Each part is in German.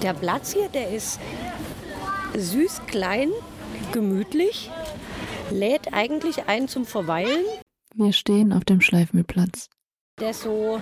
Der Platz hier, der ist süß, klein, gemütlich, lädt eigentlich ein zum Verweilen. Wir stehen auf dem Schleifmühlplatz. Der so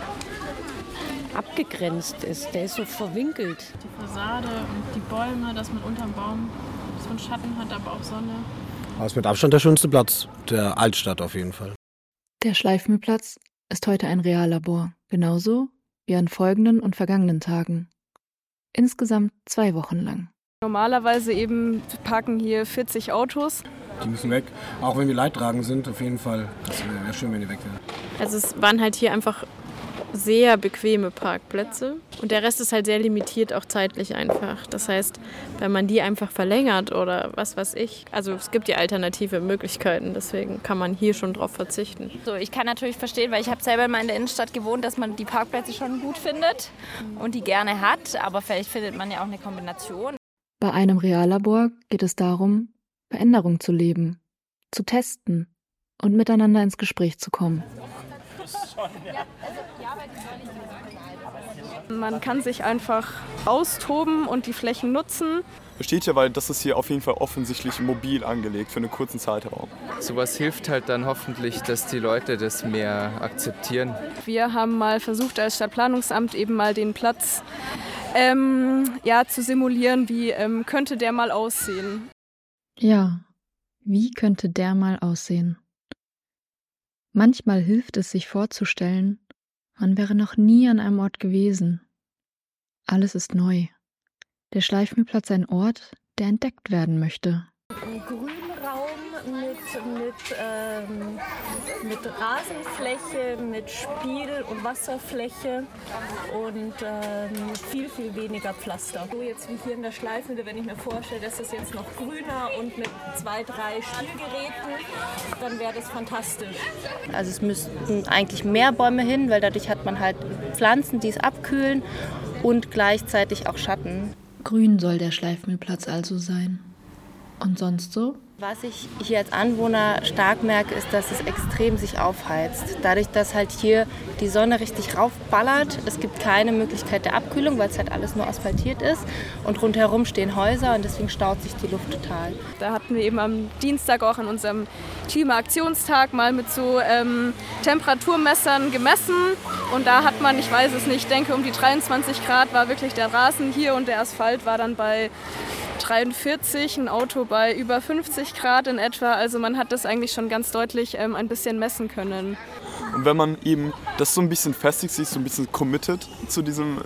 abgegrenzt ist, der ist so verwinkelt. Die Fassade und die Bäume, dass man unterm Baum so einen Schatten hat, aber auch Sonne. Das ist mit Abstand der schönste Platz der Altstadt auf jeden Fall. Der Schleifmühlplatz ist heute ein Reallabor, genauso wie an folgenden und vergangenen Tagen. Insgesamt 2 Wochen lang. Normalerweise eben parken hier 40 Autos. Die müssen weg, auch wenn wir leidtragend sind, auf jeden Fall. Das wäre schön, wenn die weg wären. Also es waren halt hier einfach sehr bequeme Parkplätze und der Rest ist halt sehr limitiert, auch zeitlich einfach. Das heißt, wenn man die einfach verlängert oder was weiß ich, also es gibt ja alternative Möglichkeiten, deswegen kann man hier schon drauf verzichten. So, ich kann natürlich verstehen, weil ich habe selber mal in der Innenstadt gewohnt, dass man die Parkplätze schon gut findet und die gerne hat, aber vielleicht findet man ja auch eine Kombination. Bei einem Reallabor geht es darum, Veränderung zu leben, zu testen und miteinander ins Gespräch zu kommen. Man kann sich einfach austoben und die Flächen nutzen. Besteht ja, weil das ist hier auf jeden Fall offensichtlich mobil angelegt für einen kurzen Zeitraum. Sowas hilft halt dann hoffentlich, dass die Leute das mehr akzeptieren. Wir haben mal versucht, als Stadtplanungsamt eben mal den Platz zu simulieren, wie könnte der mal aussehen. Ja, wie könnte der mal aussehen? Manchmal hilft es, sich vorzustellen, man wäre noch nie an einem Ort gewesen. Alles ist neu. Der Schleifmühlplatz ein Ort, der entdeckt werden möchte. Ein Grünraum mit Rasenfläche, mit Spiel- und Wasserfläche und viel, viel weniger Pflaster. So jetzt wie hier in der Schleifmühle, wenn ich mir vorstelle, das ist jetzt noch grüner und mit 2, 3 Spielgeräten, dann wäre das fantastisch. Also es müssten eigentlich mehr Bäume hin, weil dadurch hat man halt Pflanzen, die es abkühlen und gleichzeitig auch Schatten. Grün soll der Schleifmühlplatz also sein. Und sonst so? Was ich hier als Anwohner stark merke, ist, dass es extrem sich aufheizt. Dadurch, dass halt hier die Sonne richtig raufballert. Es gibt keine Möglichkeit der Abkühlung, weil es halt alles nur asphaltiert ist. Und rundherum stehen Häuser und deswegen staut sich die Luft total. Da hatten wir eben am Dienstag auch an unserem Klimaaktionstag mal mit so Temperaturmessern gemessen. Und da hat man, ich weiß es nicht, ich denke um die 23 Grad war wirklich der Rasen hier und der Asphalt war dann bei 43, ein Auto bei über 50 Grad in etwa. Also man hat das eigentlich schon ganz deutlich ein bisschen messen können. Und wenn man eben das so ein bisschen festigt, sich so ein bisschen committed zu diesem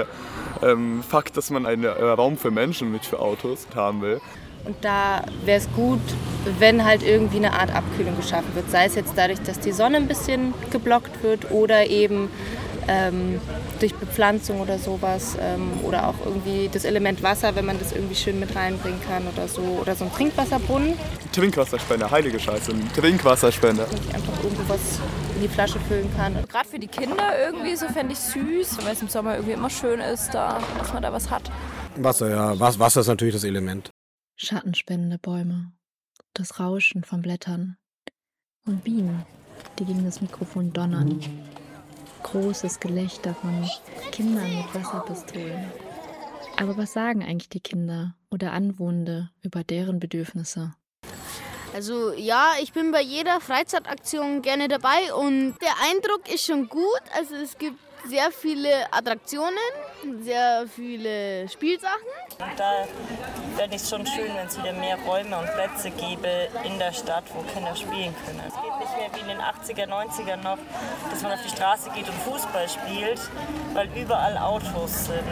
Fakt, dass man einen Raum für Menschen, nicht für Autos haben will. Und da wäre es gut, wenn halt irgendwie eine Art Abkühlung geschaffen wird. Sei es jetzt dadurch, dass die Sonne ein bisschen geblockt wird oder eben durch Bepflanzung oder sowas oder auch irgendwie das Element Wasser, wenn man das irgendwie schön mit reinbringen kann oder so ein Trinkwasserbrunnen. Trinkwasserspender, heilige Scheiße, ein Trinkwasserspender. Dass ich einfach irgendwo was in die Flasche füllen kann. Gerade für die Kinder irgendwie so fände ich süß, weil es im Sommer irgendwie immer schön ist, dass man da was hat. Wasser, ja. Wasser ist natürlich das Element. Schattenspendende Bäume, das Rauschen von Blättern und Bienen, die gegen das Mikrofon donnern. Großes Gelächter von Kindern mit Wasserpistolen. Aber was sagen eigentlich die Kinder oder Anwohner über deren Bedürfnisse? Also ja, ich bin bei jeder Freizeitaktion gerne dabei und der Eindruck ist schon gut. Also es gibt sehr viele Attraktionen, sehr viele Spielsachen. Und da fände ich es schon schön, wenn es wieder mehr Räume und Plätze gäbe in der Stadt, wo Kinder spielen können. Es geht nicht mehr wie in den 80er, 90ern noch, dass man auf die Straße geht und Fußball spielt, weil überall Autos sind.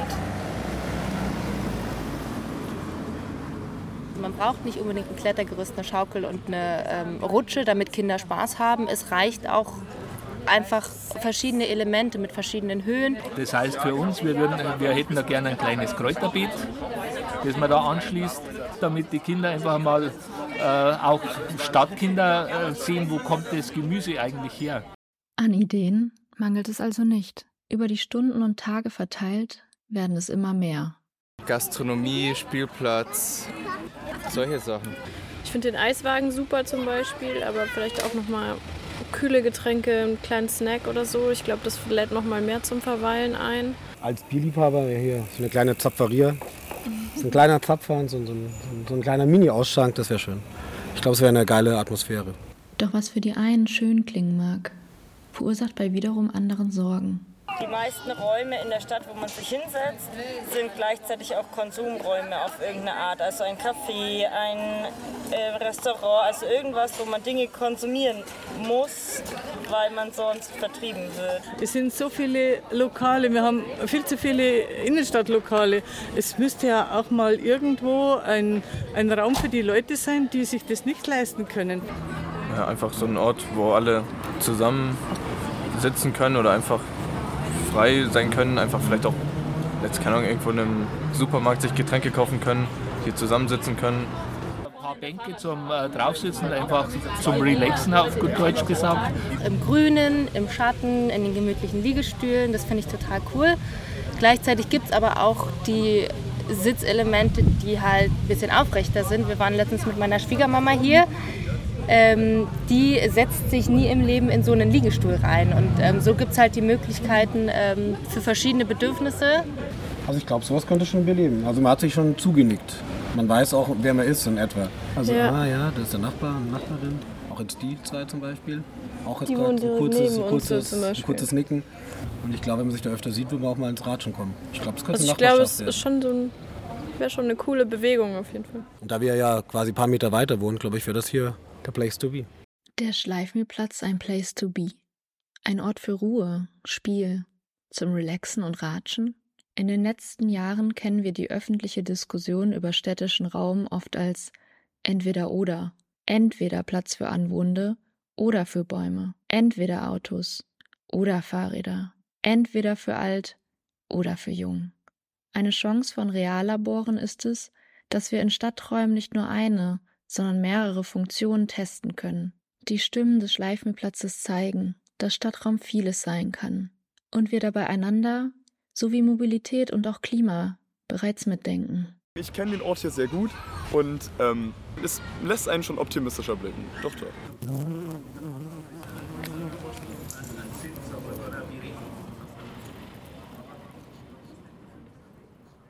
Man braucht nicht unbedingt ein Klettergerüst, eine Schaukel und eine Rutsche, damit Kinder Spaß haben. Es reicht auch einfach verschiedene Elemente mit verschiedenen Höhen. Das heißt für uns, wir hätten da gerne ein kleines Kräuterbeet, das man da anschließt, damit die Kinder einfach mal auch Stadtkinder sehen, wo kommt das Gemüse eigentlich her. An Ideen mangelt es also nicht. Über die Stunden und Tage verteilt werden es immer mehr. Gastronomie, Spielplatz, solche Sachen. Ich finde den Eiswagen super zum Beispiel, aber vielleicht auch nochmal kühle Getränke, einen kleinen Snack oder so. Ich glaube, das lädt noch mal mehr zum Verweilen ein. Als Bierliebhaber hier so eine kleine Zapferia. So ein kleiner Zapfer, so ein kleiner Mini-Ausschank, das wäre schön. Ich glaube, es wäre eine geile Atmosphäre. Doch was für die einen schön klingen mag, verursacht bei wiederum anderen Sorgen. Die meisten Räume in der Stadt, wo man sich hinsetzt, sind gleichzeitig auch Konsumräume auf irgendeine Art. Also ein Café, ein Restaurant, also irgendwas, wo man Dinge konsumieren muss, weil man sonst vertrieben wird. Es sind so viele Lokale, wir haben viel zu viele Innenstadtlokale. Es müsste ja auch mal irgendwo ein Raum für die Leute sein, die sich das nicht leisten können. Ja, einfach so ein Ort, wo alle zusammen sitzen können oder einfach frei sein können, einfach vielleicht auch, jetzt keine Ahnung, irgendwo in einem Supermarkt sich Getränke kaufen können, hier zusammensitzen können. Ein paar Bänke zum Draufsitzen, einfach zum Relaxen, auf gut Deutsch gesagt. Im Grünen, im Schatten, in den gemütlichen Liegestühlen, das finde ich total cool. Gleichzeitig gibt es aber auch die Sitzelemente, die halt ein bisschen aufrechter sind. Wir waren letztens mit meiner Schwiegermama hier. Die setzt sich nie im Leben in so einen Liegestuhl rein. Und so gibt es halt die Möglichkeiten für verschiedene Bedürfnisse. Also ich glaube, sowas könnte schon beleben. Also man hat sich schon zugenickt. Man weiß auch, wer man ist in etwa. Also ja, das ist der Nachbar und Nachbarin. Auch jetzt die zwei zum Beispiel. Auch jetzt gerade ein kurzes Nicken. Und ich glaube, wenn man sich da öfter sieht, wird man auch mal ins Ratschen kommen. Ich glaube, es könnte eine Nachbarschaft werden. Ich glaube, es wäre schon eine coole Bewegung auf jeden Fall. Und da wir ja quasi ein paar Meter weiter wohnen, glaube ich, wäre das hier der Place to be. Der Schleifmühlplatz ein Place to be. Ein Ort für Ruhe, Spiel, zum Relaxen und Ratschen. In den letzten Jahren kennen wir die öffentliche Diskussion über städtischen Raum oft als entweder oder. Entweder Platz für Anwohnende oder für Bäume. Entweder Autos oder Fahrräder. Entweder für alt oder für jung. Eine Chance von Reallaboren ist es, dass wir in Stadträumen nicht nur eine, sondern mehrere Funktionen testen können. Die Stimmen des Schleifmühlplatzes zeigen, dass Stadtraum vieles sein kann und wir dabei einander sowie Mobilität und auch Klima bereits mitdenken. Ich kenne den Ort hier sehr gut und es lässt einen schon optimistischer blicken. Doch.